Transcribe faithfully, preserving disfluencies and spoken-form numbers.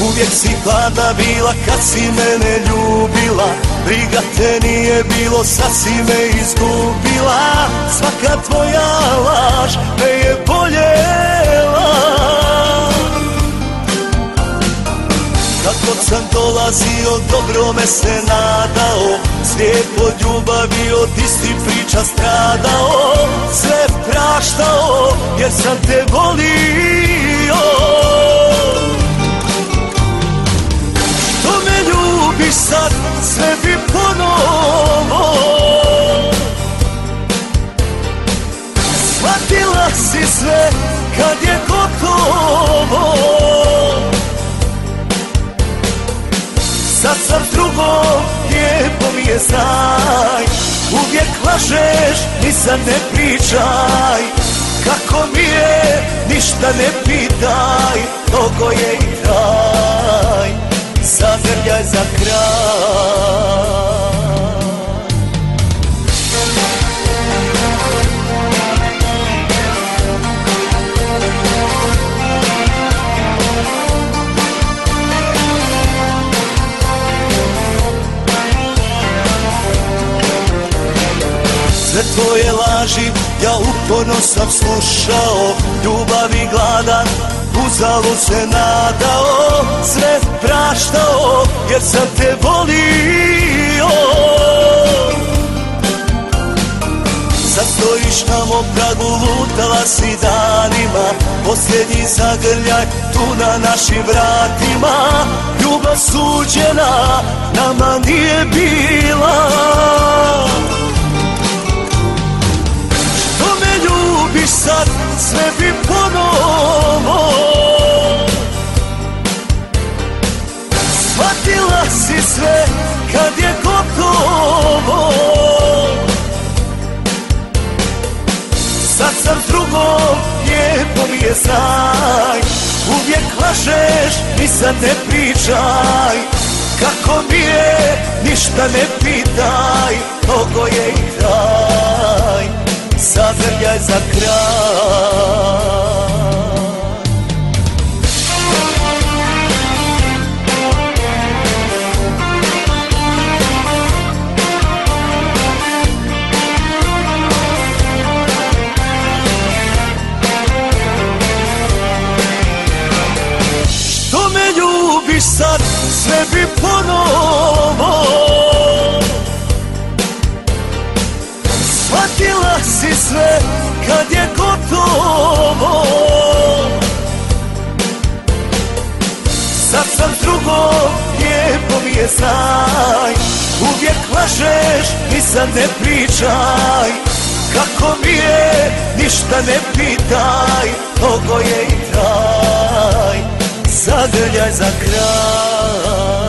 Uvijek si hladna bila kad si mene ljubila, briga te nije bilo, sad si me izgubila. Svaka tvoja laž me je boljela. Kako sam dolazio, dobro me se nadao, svijet od ljubavi od istih priča stradao. Sve praštao jer sam te volio. Što me ljubiš sad, sve bi ponovo. Shvatila si sve kad je gotovo. Sad sam s drugom, lijepo mi je znaj. Uvijek lažeš, nisam ne pričaj. Kako mi je, ništa ne pitaj. Mnogo je i kraj, zagrljaj za kraj. Sve tvoje laži ja uporno sam slušao, ljubavi gladan, uzalud se nadao. Sve praštao jer sam te volio. Sad stojiš na mom pragu, lutala si danima, posljednji zagrljaj tu na našim vratima. Ljubav suđena nama nije bila. Ljubiš sad, sve bi ponovo. Shvatila si sve kad je gotovo. Sad sam s drugom, lijepo mi je znaj. Uvijek lažeš, nisam ne pričaj. Kako mi je, ništa ne pitaj. Mnogo je i kraj, zagrljaj za kraj. Što me ljubiš sad, sve bi ponovo. Shvatila si sve kad je gotovo. Sad sam s drugom, lijepo mi je znaj. Uvijek lažeš, nisam ne pričaj. Kako mi je, ništa ne pitaj. Mnogo je i kraj, zagrljaj za kraj.